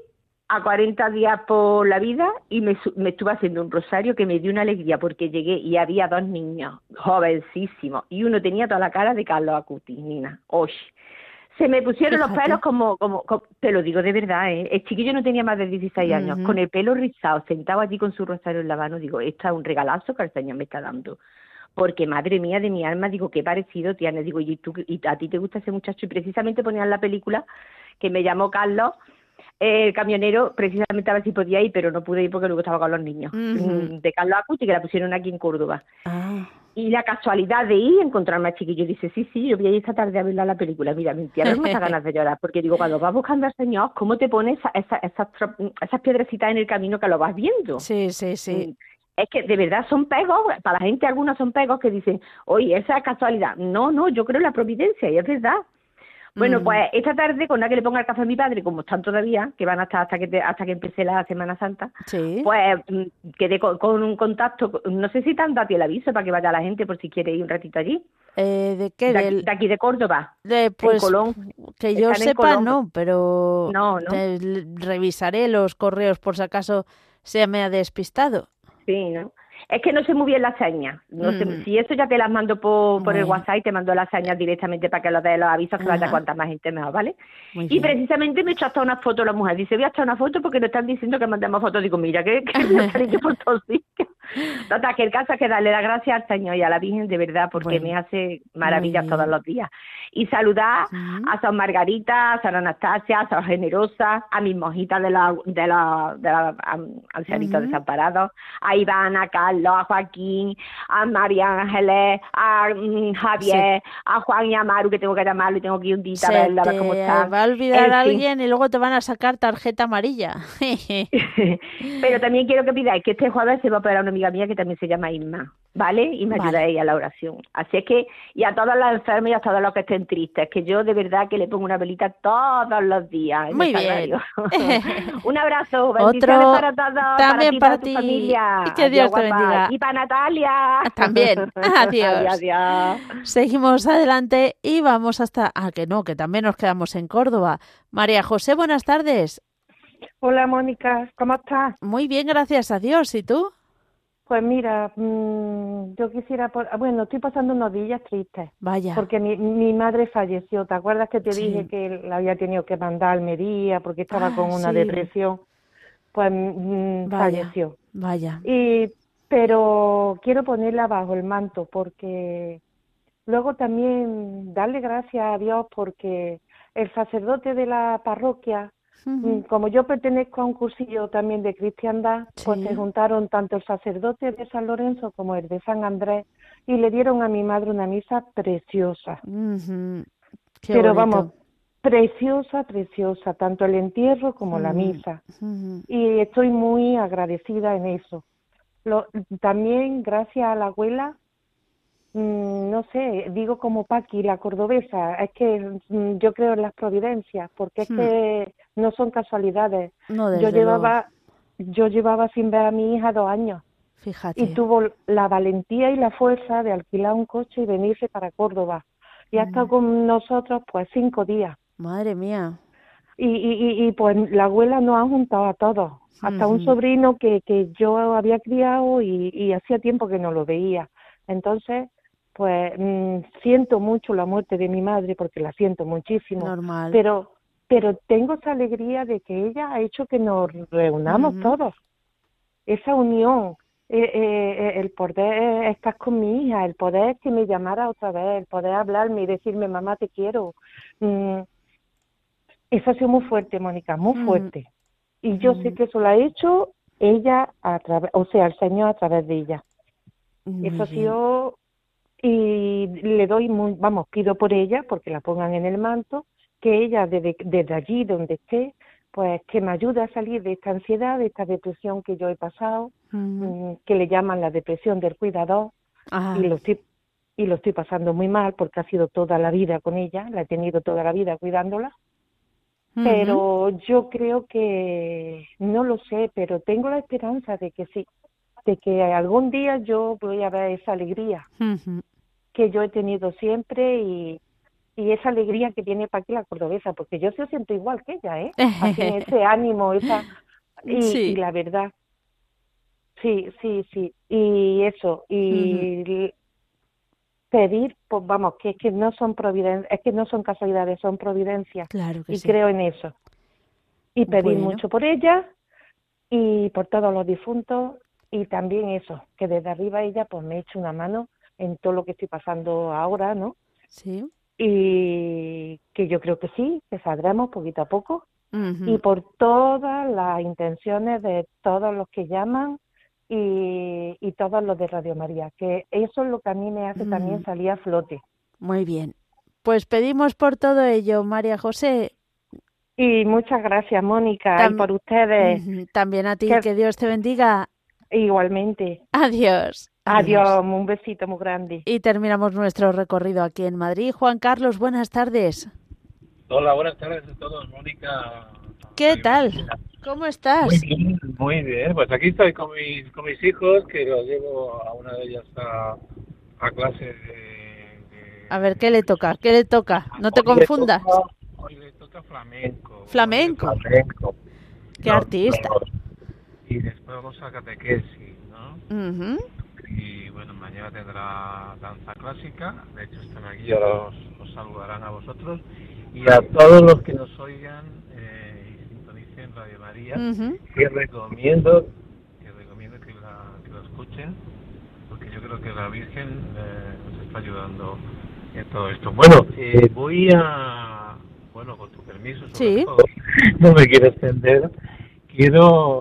a 40 días por la vida y me estuve haciendo un rosario que me dio una alegría porque llegué y había 2 niños jovencísimos y uno tenía toda la cara de Carlos Acutis, Nina. Oye, se me pusieron los pelos como, te lo digo de verdad, el chiquillo no tenía más de 16 años, con el pelo rizado, sentado allí con su rosario en la mano, digo, esto es un regalazo que el Señor me está dando. Porque, madre mía de mi alma, digo, qué parecido tienes. Digo, y a ti te gusta ese muchacho. Y precisamente ponían la película que me llamó Carlos, el camionero, precisamente a ver si podía ir, pero no pude ir porque luego estaba con los niños. De Carlos Acuti, que la pusieron aquí en Córdoba. Y la casualidad de ir, encontrarme a chiquillo, dice, sí, yo voy a ir esta tarde a ver la película. Mira, me entierran muchas ganas de llorar, porque digo, cuando vas buscando al Señor, ¿cómo te pones esas piedrecitas en el camino que lo vas viendo? Sí. Es que de verdad son pegos, para la gente algunos son pegos que dicen, oye, esa es casualidad. No, yo creo en la providencia, y es verdad. Bueno, pues esta tarde, con la que le ponga el café a mi padre, como están todavía, que van a estar hasta que empiece la Semana Santa, pues quedé con un contacto, no sé si te han dado el aviso para que vaya la gente por si quiere ir un ratito allí. ¿De qué? De aquí de Córdoba, pues, en Colón. Que yo sepa, Colón. No, pero no. Revisaré los correos por si acaso se me ha despistado. Sí, ¿no? Es que no sé muy bien las señas. No sé, si eso ya te las mando por el WhatsApp y te mando las señas directamente para que los de los avisos que vaya cuanta más gente mejor, ¿vale? Y precisamente me he hecho hasta una foto la mujer. Dice, voy a echar una foto porque nos están diciendo que mandemos fotos. Digo, mira, que me han dicho por todos sitios. Total, que el caso es que darle las gracias al Señor y a la Virgen de verdad porque me hace maravillas todos los días. Y saludar a San Margarita, a San Anastasia, a San Generosa, a mis monjitas de la ancianitos desamparados, a Ivana, a Carlos, a Joaquín, a María Ángeles, a Javier, a Juan y a Maru, que tengo que llamarlo y tengo que ir un día a verla, a ver cómo está. Va a olvidar a alguien y luego te van a sacar tarjeta amarilla. Pero también quiero que pidáis que este jueves se va a operar una amiga mía que también se llama Isma, ¿vale? Y me ayudáis a la oración. Así es que, y a todas las enfermas y a todos los que estén tristes, que yo de verdad que le pongo una velita todos los días. Muy bien. Un abrazo, bendiciones para todos, también para ti, tu familia. Y que Dios te bendiga. Y para Natalia. También. Adiós. Adiós. Seguimos adelante y vamos hasta... que también nos quedamos en Córdoba. María José, buenas tardes. Hola, Mónica, ¿cómo estás? Muy bien, gracias a Dios. ¿Y tú? Pues mira, yo quisiera... estoy pasando unos días tristes. Vaya. Porque mi madre falleció. ¿Te acuerdas que te dije que la había tenido que mandar a Almería porque estaba con una depresión? Pues falleció. Vaya. Pero quiero ponerla bajo el manto porque luego también darle gracias a Dios porque el sacerdote de la parroquia, como yo pertenezco a un cursillo también de cristiandad, pues se juntaron tanto el sacerdote de San Lorenzo como el de San Andrés y le dieron a mi madre una misa preciosa. Pero vamos, preciosa, tanto el entierro como la misa. Y estoy muy agradecida en eso. También gracias a la abuela, no sé, digo como Paqui, la cordobesa, es que yo creo en las providencias, porque es que no son casualidades. No, yo llevaba sin ver a mi hija 2 años. Fíjate. Y tuvo la valentía y la fuerza de alquilar un coche y venirse para Córdoba. Y ha estado con nosotros pues 5 días. Madre mía. Y pues la abuela nos ha juntado a todos. Hasta un sobrino que yo había criado y hacía tiempo que no lo veía. Entonces, pues siento mucho la muerte de mi madre porque la siento muchísimo. Normal. Pero tengo esa alegría de que ella ha hecho que nos reunamos todos. Esa unión, el poder estar con mi hija, el poder que me llamara otra vez, el poder hablarme y decirme, mamá, te quiero. Eso ha sido muy fuerte, Mónica, muy fuerte. Y yo sé que eso lo ha hecho ella, el Señor a través de ella. Eso ha sido, y le doy, pido por ella, porque la pongan en el manto, que ella desde allí donde esté, pues que me ayude a salir de esta ansiedad, de esta depresión que yo he pasado, que le llaman la depresión del cuidador, y lo estoy pasando muy mal, porque ha sido toda la vida con ella, la he tenido toda la vida cuidándola. Pero yo creo que, no lo sé, pero tengo la esperanza de que sí, de que algún día yo voy a ver esa alegría que yo he tenido siempre y esa alegría que tiene Paqui la cordobesa, porque yo se siento igual que ella, así, ese ánimo, y la verdad, sí, y eso, y pedir, pues vamos, que es que no son es que no son casualidades, son providencias, claro que y sí. creo en eso, y pedir mucho por ella, y por todos los difuntos, y también eso, que desde arriba ella pues me eche una mano en todo lo que estoy pasando ahora, ¿no? Sí. Y que yo creo que sí, que saldremos poquito a poco, y por todas las intenciones de todos los que llaman y todos los de Radio María, que eso es lo que a mí me hace también salir a flote. Muy bien. Pues pedimos por todo ello, María José. Y muchas gracias, Mónica, y por ustedes. También a ti, que Dios te bendiga. Igualmente. Adiós. Adiós, un besito muy grande. Y terminamos nuestro recorrido aquí en Madrid. Juan Carlos, buenas tardes. Hola, buenas tardes a todos, Mónica. ¿Qué tal? ¿Cómo estás? Muy bien. Pues aquí estoy con mis hijos, que los llevo a una de ellas a clase de... A ver, ¿qué le toca? ¿Qué le toca? No te confundas. Hoy le toca flamenco. ¿Flamenco? ¡Qué artista! Y después vamos a catequesis, ¿no? Y bueno, mañana tendrá danza clásica. De hecho, están aquí, ahora os saludarán a vosotros. Y a todos los que nos oigan y sintonicen Radio María, que recomiendo que lo escuchen, porque yo creo que la Virgen nos está ayudando en todo esto. Bueno, con tu permiso, sobre todo, no me quiero extender. Quiero,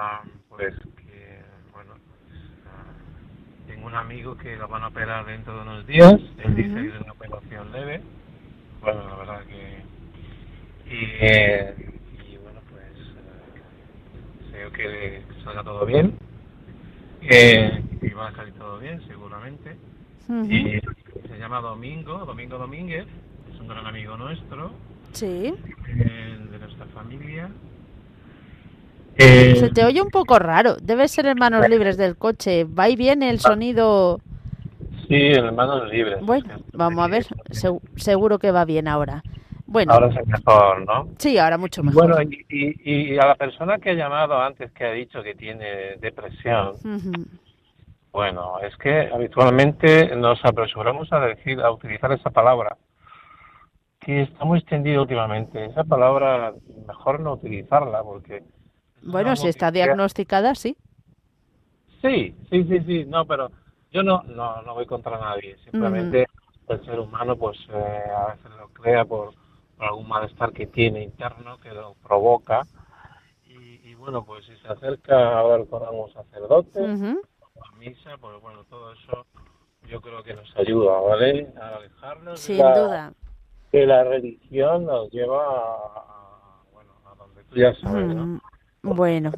tengo un amigo que lo van a operar dentro de unos días. Él dice que es una operación leve. Bueno, la verdad que... Y bueno, pues deseo que salga todo bien. Y va a salir todo bien, seguramente. Y se llama Domingo Domínguez. Es un gran amigo nuestro. Sí. De nuestra familia. Se te oye un poco raro. Debe ser en manos libres del coche. ¿Va y viene el sonido? Sí, en manos libres. Bueno, vamos a ver. Seguro que va bien ahora. Bueno. Ahora es mejor, ¿no? Sí, ahora mucho mejor. Bueno, y a la persona que ha llamado antes, que ha dicho que tiene depresión, bueno, es que habitualmente nos apresuramos a utilizar esa palabra, que está muy extendida últimamente. Esa palabra, mejor no utilizarla, porque... Bueno, si está diagnosticada, sí. Sí, no, pero yo no voy contra nadie, simplemente el ser humano pues a veces lo crea por algún malestar que tiene interno, que lo provoca, y bueno, pues si se acerca a hablar con algún sacerdote, a misa, pues bueno, todo eso yo creo que nos ayuda, ¿vale? A alejarnos sin duda. Que la religión nos lleva a donde tú ya sabes, ¿no? Bueno.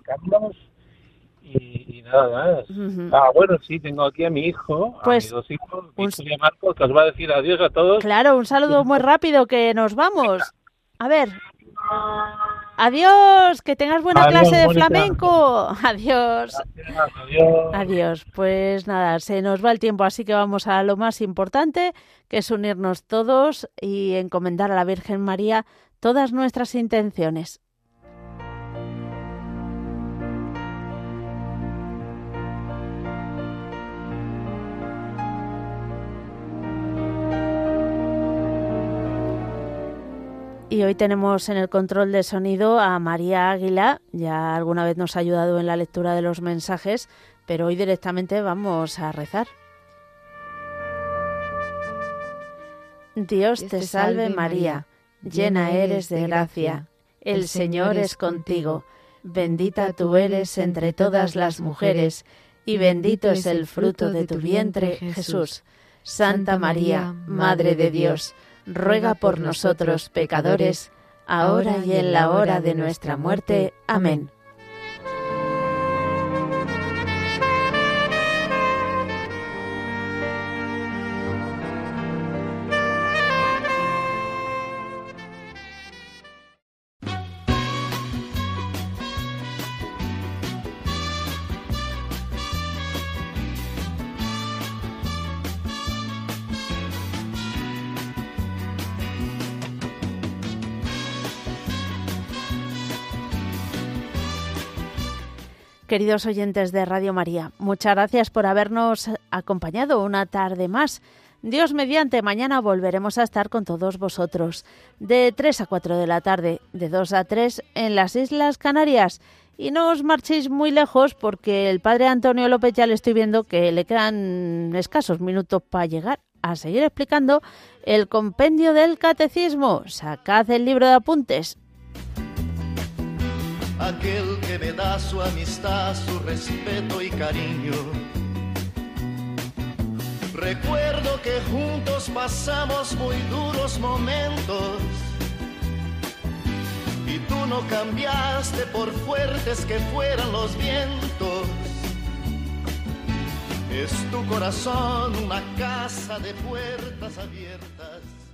Y nada más. Bueno, sí, tengo aquí a mi hijo, pues, a mis dos hijos, Víctor y Marcos, que os va a decir adiós a todos. Claro, un saludo muy rápido, que nos vamos. A ver. Adiós, que tengas buena clase de flamenco. Adiós. Adiós. Pues nada, se nos va el tiempo, así que vamos a lo más importante, que es unirnos todos y encomendar a la Virgen María todas nuestras intenciones. Y hoy tenemos en el control de sonido a María Águila. Ya alguna vez nos ha ayudado en la lectura de los mensajes, pero hoy directamente vamos a rezar. Dios te salve María, llena eres de gracia, el Señor es contigo. Bendita tú eres entre todas las mujeres, y bendito es el fruto de tu vientre, Jesús. Santa María, Madre de Dios, ruega por nosotros pecadores, ahora y en la hora de nuestra muerte. Amén. Queridos oyentes de Radio María, muchas gracias por habernos acompañado una tarde más. Dios mediante, mañana volveremos a estar con todos vosotros, de 3 a 4 de la tarde, de 2 a 3 en las Islas Canarias. Y no os marchéis muy lejos porque el padre Antonio López ya le estoy viendo que le quedan escasos minutos para llegar a seguir explicando el compendio del catecismo. Sacad el libro de apuntes. Aquel que me da su amistad, su respeto y cariño. Recuerdo que juntos pasamos muy duros momentos y tú no cambiaste por fuertes que fueran los vientos. Es tu corazón una casa de puertas abiertas.